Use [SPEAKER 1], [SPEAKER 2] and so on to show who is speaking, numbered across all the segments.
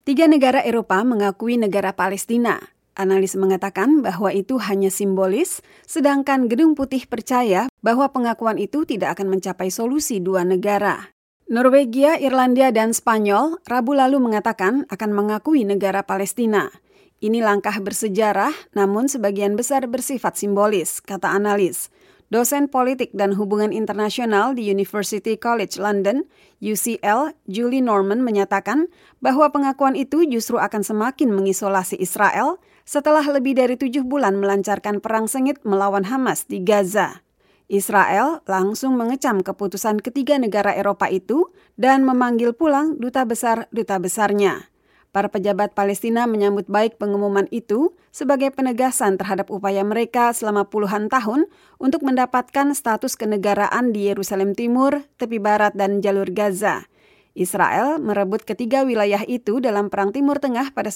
[SPEAKER 1] 3 negara Eropa mengakui negara Palestina. Analis mengatakan bahwa itu hanya simbolis, sedangkan Gedung Putih percaya bahwa pengakuan itu tidak akan mencapai solusi 2 negara. Norwegia, Irlandia, dan Spanyol Rabu lalu mengatakan akan mengakui negara Palestina. Ini langkah bersejarah, namun sebagian besar bersifat simbolis, kata analis. Dosen politik dan hubungan internasional di University College London, UCL, Julie Norman menyatakan bahwa pengakuan itu justru akan semakin mengisolasi Israel setelah lebih dari 7 bulan melancarkan perang sengit melawan Hamas di Gaza. Israel langsung mengecam keputusan ketiga negara Eropa itu dan memanggil pulang duta besarnya. Para pejabat Palestina menyambut baik pengumuman itu sebagai penegasan terhadap upaya mereka selama puluhan tahun untuk mendapatkan status kenegaraan di Yerusalem Timur, tepi barat, dan jalur Gaza. Israel merebut ketiga wilayah itu dalam Perang Timur Tengah pada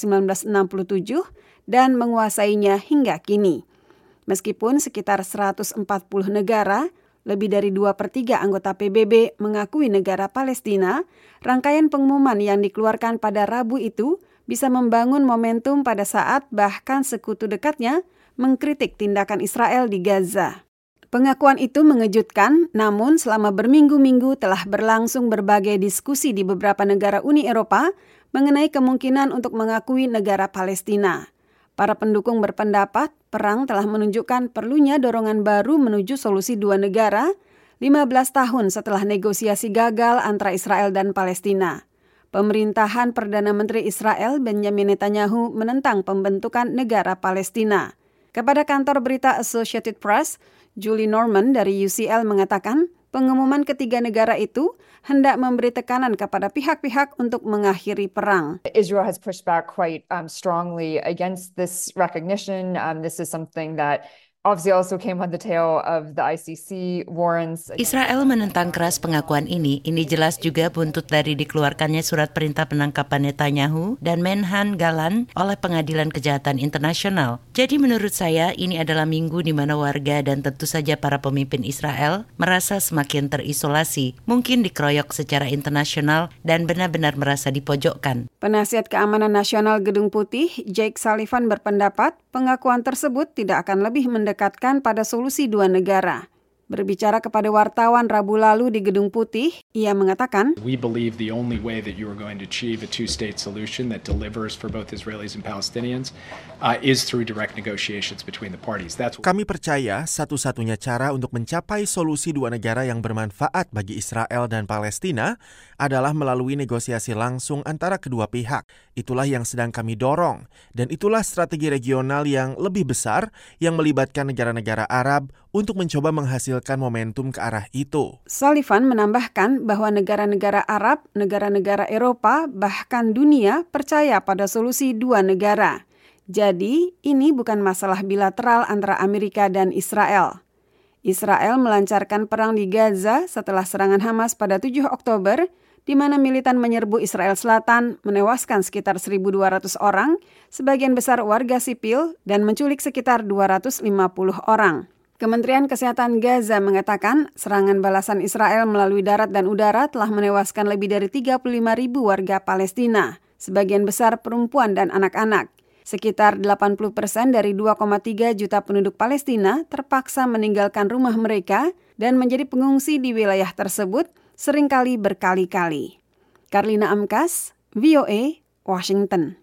[SPEAKER 1] 1967 dan menguasainya hingga kini. Meskipun sekitar 140 negara, lebih dari 2/3 anggota PBB mengakui negara Palestina, rangkaian pengumuman yang dikeluarkan pada Rabu itu bisa membangun momentum pada saat bahkan sekutu dekatnya mengkritik tindakan Israel di Gaza. Pengakuan itu mengejutkan, namun selama berminggu-minggu telah berlangsung berbagai diskusi di beberapa negara Uni Eropa mengenai kemungkinan untuk mengakui negara Palestina. Para pendukung berpendapat perang telah menunjukkan perlunya dorongan baru menuju solusi 2 negara 15 tahun setelah negosiasi gagal antara Israel dan Palestina. Pemerintahan Perdana Menteri Israel Benjamin Netanyahu menentang pembentukan negara Palestina. Kepada kantor berita Associated Press, Julie Norman dari UCL mengatakan pengumuman ketiga negara itu hendak memberi tekanan kepada pihak-pihak untuk mengakhiri perang.
[SPEAKER 2] Israel has pushed back quite strongly against this recognition. This is something that obviously also came on the tail of the ICC warrants.
[SPEAKER 3] Israel menentang keras pengakuan ini. Ini jelas juga buntut dari dikeluarkannya surat perintah penangkapan Netanyahu dan Menhan Galan oleh Pengadilan Kejahatan Internasional. Jadi menurut saya ini adalah minggu di mana warga dan tentu saja para pemimpin Israel merasa semakin terisolasi, mungkin dikeroyok secara internasional dan benar-benar merasa dipojokkan.
[SPEAKER 1] Penasihat Keamanan Nasional Gedung Putih, Jake Sullivan berpendapat pengakuan tersebut tidak akan lebih mendekatkan pada solusi 2 negara. Berbicara kepada wartawan Rabu lalu di Gedung Putih, ia mengatakan,
[SPEAKER 4] "We believe the only way that you are going to achieve a two-state solution that delivers for both Israelis and Palestinians is through direct negotiations between the parties."
[SPEAKER 5] Kami percaya satu-satunya cara untuk mencapai solusi 2 negara yang bermanfaat bagi Israel dan Palestina adalah melalui negosiasi langsung antara kedua pihak. Itulah yang sedang kami dorong, dan itulah strategi regional yang lebih besar yang melibatkan negara-negara Arab untuk mencoba menghasilkan momentum ke arah itu.
[SPEAKER 1] Sullivan menambahkan bahwa negara-negara Arab, negara-negara Eropa, bahkan dunia percaya pada solusi 2 negara. Jadi, ini bukan masalah bilateral antara Amerika dan Israel. Israel melancarkan perang di Gaza setelah serangan Hamas pada 7 Oktober, di mana militan menyerbu Israel Selatan, menewaskan sekitar 1.200 orang, sebagian besar warga sipil, dan menculik sekitar 250 orang. Kementerian Kesehatan Gaza mengatakan serangan balasan Israel melalui darat dan udara telah menewaskan lebih dari 35.000 warga Palestina, sebagian besar perempuan dan anak-anak. Sekitar 80% dari 2,3 juta penduduk Palestina terpaksa meninggalkan rumah mereka dan menjadi pengungsi di wilayah tersebut seringkali berkali-kali. Karlina Amkas, VOA, Washington.